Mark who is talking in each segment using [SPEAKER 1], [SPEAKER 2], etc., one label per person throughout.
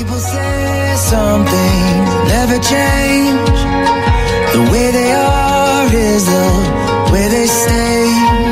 [SPEAKER 1] People say some things never change. The way they are is the way they stay.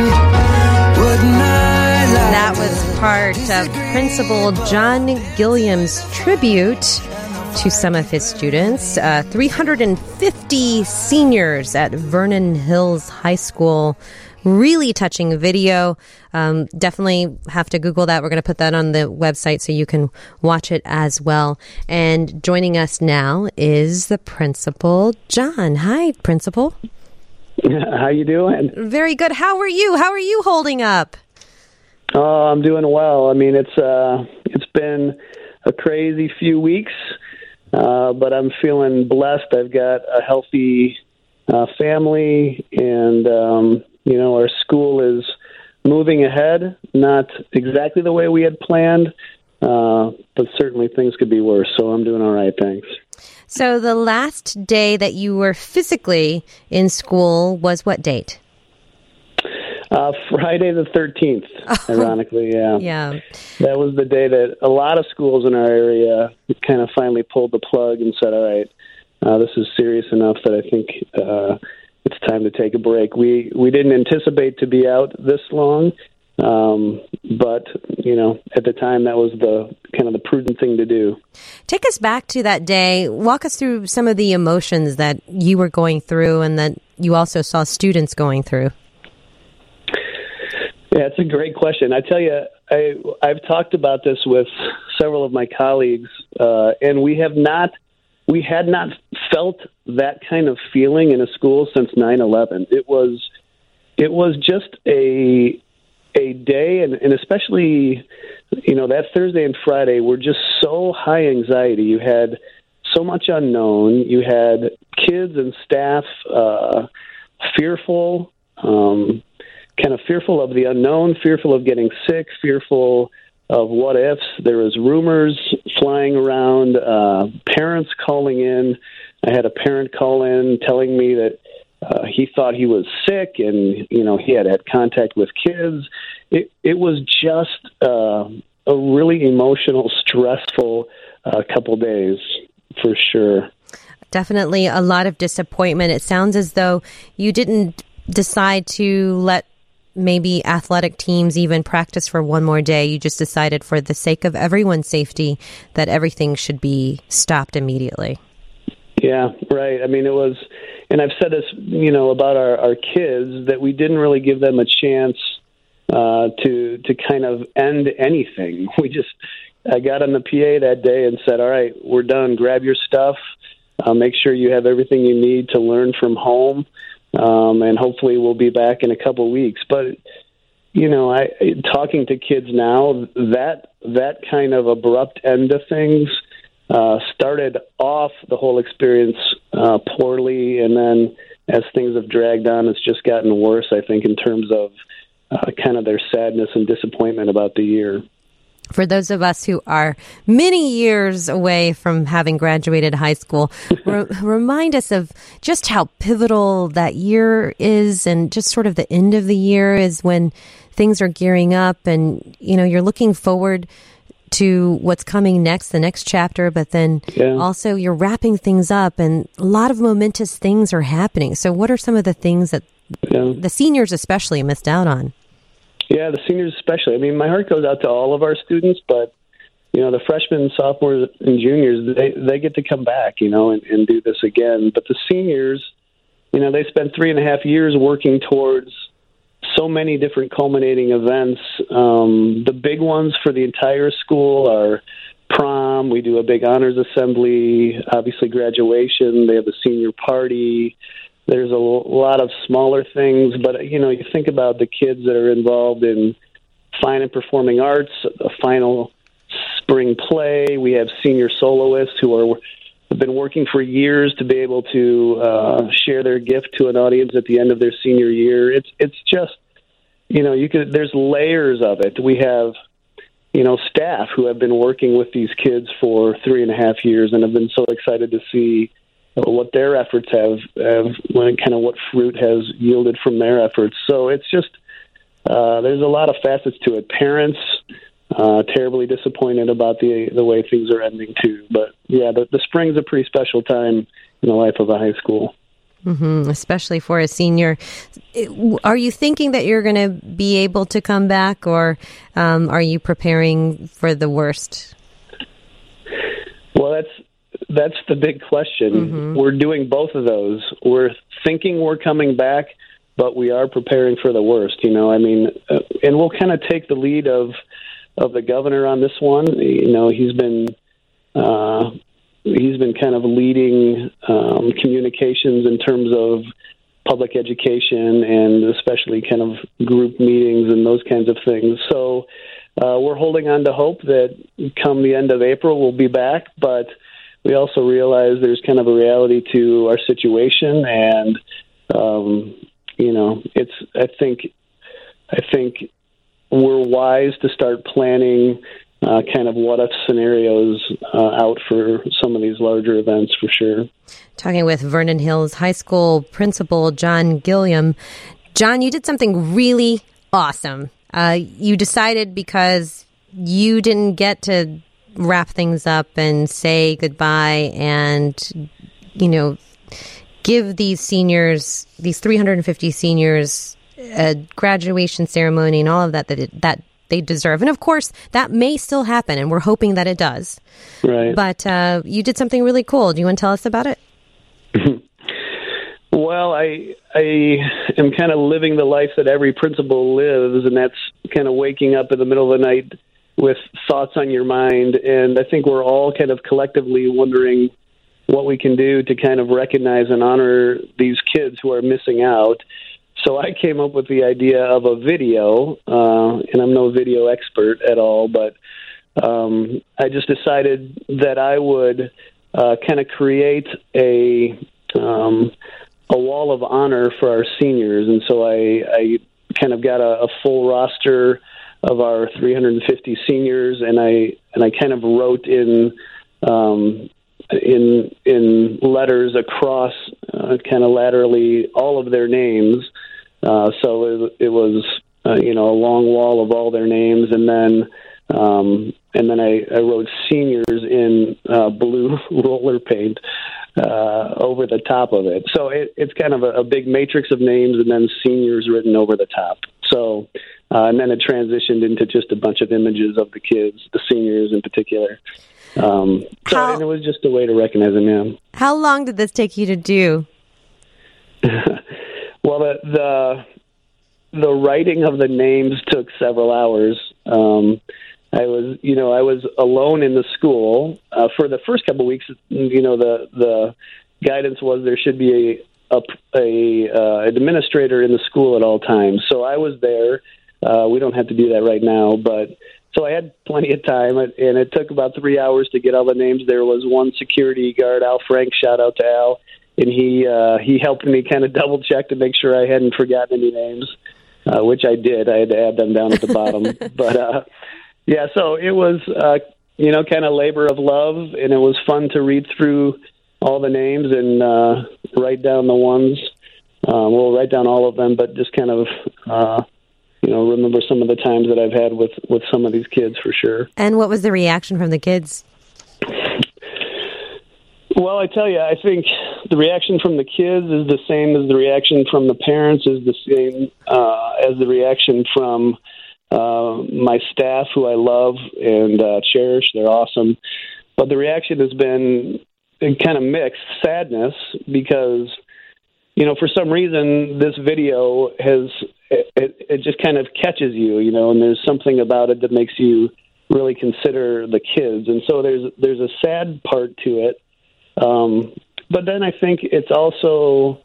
[SPEAKER 2] That was part of Principal John Gilliam's tribute to some of his students. 350 seniors at Vernon Hills High School. Really touching video. Definitely have to Google that. We're going to put that on the website so you can watch it as well. And joining us now is the principal, John. Hi, Principal.
[SPEAKER 3] How you doing?
[SPEAKER 2] Very good. How are you? How are you holding up?
[SPEAKER 3] Oh, I'm doing well. I mean, it's been a crazy few weeks, but I'm feeling blessed. I've got a healthy family, and our school is moving ahead. Not exactly the way we had planned, but certainly things could be worse. So I'm doing all right. Thanks.
[SPEAKER 2] So the last day that you were physically in school was what date?
[SPEAKER 3] Friday the 13th, ironically, yeah.
[SPEAKER 2] Yeah.
[SPEAKER 3] That was the day that a lot of schools in our area kind of finally pulled the plug and said, all right, this is serious enough that I think it's time to take a break. We didn't anticipate to be out this long, but, at the time that was the kind of the prudent thing to do.
[SPEAKER 2] Take us back to that day. Walk us through some of the emotions that you were going through and that you also saw students going through.
[SPEAKER 3] Yeah, it's a great question. I tell you, I've talked about this with several of my colleagues, and we had not felt that kind of feeling in a school since 9/11. It was just a day, and especially, that Thursday and Friday were just so high anxiety. You had so much unknown. You had kids and staff fearful, kind of fearful of the unknown, fearful of getting sick, fearful of what ifs. There was rumors flying around, parents calling in. I had a parent call in telling me that he thought he was sick and, he had contact with kids. It was just a really emotional, stressful couple days, for sure.
[SPEAKER 2] Definitely a lot of disappointment. It sounds as though you didn't decide to let maybe athletic teams even practice for one more day. You just decided for the sake of everyone's safety that everything should be stopped immediately.
[SPEAKER 3] Yeah, right. I mean, it was, and I've said this, about our kids, that we didn't really give them a chance to kind of end anything. I got on the PA that day and said, all right, we're done. Grab your stuff. Make sure you have everything you need to learn from home. And hopefully we'll be back in a couple weeks. But, talking to kids now, that kind of abrupt end of things started off the whole experience poorly. And then as things have dragged on, it's just gotten worse, I think, in terms of kind of their sadness and disappointment about the year.
[SPEAKER 2] For those of us who are many years away from having graduated high school, remind us of just how pivotal that year is, and just sort of the end of the year is when things are gearing up and, you're looking forward to what's coming next, the next chapter, but then also you're wrapping things up and a lot of momentous things are happening. So what are some of the things that the seniors especially missed out on?
[SPEAKER 3] Yeah, the seniors especially. I mean, my heart goes out to all of our students, but, the freshmen, sophomores, and juniors, they get to come back, and do this again. But the seniors, they spent 3.5 years working towards so many different culminating events. The big ones for the entire school are prom. We do a big honors assembly, obviously graduation. They have a senior party. There's a lot of smaller things, but, you think about the kids that are involved in fine and performing arts, a final spring play. We have senior soloists who have been working for years to be able to share their gift to an audience at the end of their senior year. It's just, there's layers of it. We have, staff who have been working with these kids for 3.5 years and have been so excited to see what their efforts have kind of what fruit has yielded from their efforts. So it's just, there's a lot of facets to it. Parents terribly disappointed about the way things are ending too. But yeah, the spring's a pretty special time in the life of a high school.
[SPEAKER 2] Mm-hmm, especially for a senior. Are you thinking that you're going to be able to come back, or are you preparing for the worst?
[SPEAKER 3] Well, that's the big question. Mm-hmm. We're doing both of those. We're thinking we're coming back, but we are preparing for the worst. And we'll kind of take the lead of the governor on this one. He's been kind of leading communications in terms of public education and especially kind of group meetings and those kinds of things. So we're holding on to hope that come the end of April we'll be back, but we also realize there's kind of a reality to our situation, and I think we're wise to start planning kind of what-if scenarios out for some of these larger events, for sure.
[SPEAKER 2] Talking with Vernon Hills High School Principal John Gilliam. John, you did something really awesome. You decided, because you didn't get to wrap things up and say goodbye and, give these seniors, these 350 seniors, a graduation ceremony and all of that they deserve. And of course, that may still happen, and we're hoping that it does.
[SPEAKER 3] Right.
[SPEAKER 2] But you did something really cool. Do you want to tell us about it?
[SPEAKER 3] Well, I am kind of living the life that every principal lives, and that's kind of waking up in the middle of the night with thoughts on your mind. And I think we're all kind of collectively wondering what we can do to kind of recognize and honor these kids who are missing out. So I came up with the idea of a video, and I'm no video expert at all, but I just decided that I would kind of create a wall of honor for our seniors. And so I kind of got a full roster of our 350 seniors, and I kind of wrote in letters across kind of laterally all of their names. So it was a long wall of all their names, and then I wrote seniors in blue roller paint over the top of it. So it's kind of a big matrix of names, and then seniors written over the top. So and then it transitioned into just a bunch of images of the kids, the seniors in particular. And it was just a way to recognize them. Yeah.
[SPEAKER 2] How long did this take you to do?
[SPEAKER 3] Well, the writing of the names took several hours. I was alone in the school for the first couple of weeks. The guidance was there should be a administrator in the school at all times. So I was there. We don't have to do that right now, but so I had plenty of time, and it took about 3 hours to get all the names. There was one security guard, Al Frank, shout out to Al, and he helped me kind of double check to make sure I hadn't forgotten any names, which I did. I had to add them down at the bottom. But yeah, so it was kind of labor of love, and it was fun to read through all the names and write down the ones. We'll write down all of them, but just kind of remember some of the times that I've had with some of these kids, for sure.
[SPEAKER 2] And what was the reaction from the kids?
[SPEAKER 3] Well, I tell you, I think the reaction from the kids is the same as the reaction from the parents, is the same as the reaction from my staff, who I love and cherish. They're awesome. But the reaction has been kind of mixed. Sadness, because, for some reason, this video it just kind of catches you, and there's something about it that makes you really consider the kids. And so there's a sad part to it. But then I think it's also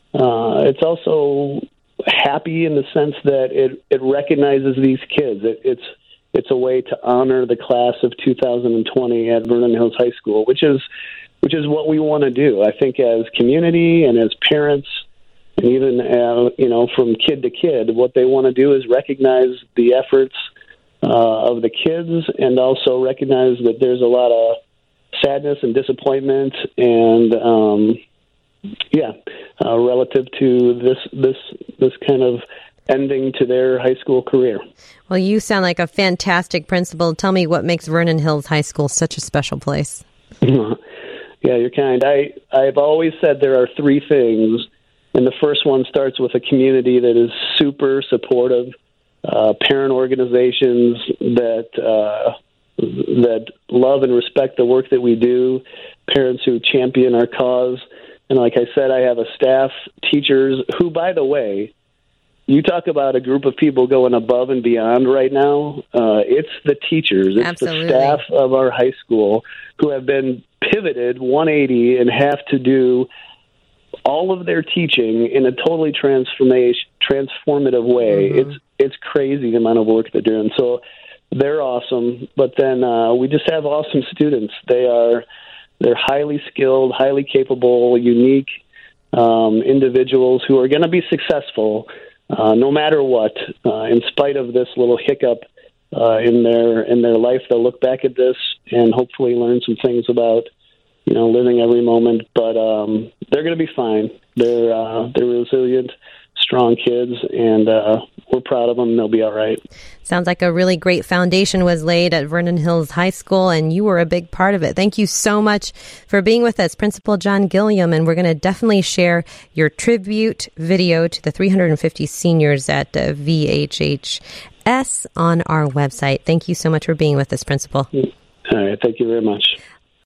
[SPEAKER 3] happy in the sense that it recognizes these kids. It's a way to honor the class of 2020 at Vernon Hills High School, which is what we want to do. I think as community and as parents, and even from kid to kid, what they want to do is recognize the efforts of the kids, and also recognize that there's a lot of sadness and disappointment and relative to this kind of ending to their high school career.
[SPEAKER 2] Well, you sound like a fantastic principal. Tell me what makes Vernon Hills High School such a special place.
[SPEAKER 3] Yeah, you're kind. I've always said there are three things, and the first one starts with a community that is super supportive, parent organizations that love and respect the work that we do, parents who champion our cause. And like I said, I have a staff, teachers who, by the way, you talk about a group of people going above and beyond right now. It's the teachers. It's
[SPEAKER 2] Absolutely.
[SPEAKER 3] The staff of our high school who have been pivoted 180 and have to do all of their teaching in a totally transformative way.
[SPEAKER 2] Mm-hmm.
[SPEAKER 3] It's crazy the amount of work they're doing. So they're awesome. But then we just have awesome students. They're highly skilled, highly capable, unique individuals who are going to be successful no matter what. In spite of this little hiccup in their life, they'll look back at this and hopefully learn some things about living every moment. But they're going to be fine. They're resilient, strong kids, and we're proud of them. They'll be all right.
[SPEAKER 2] Sounds like a really great foundation was laid at Vernon Hills High School, and you were a big part of it. Thank you so much for being with us, Principal John Gilliam, and we're going to definitely share your tribute video to the 350 seniors at VHHS on our website. Thank you so much for being with us, Principal.
[SPEAKER 3] All right. Thank you very much.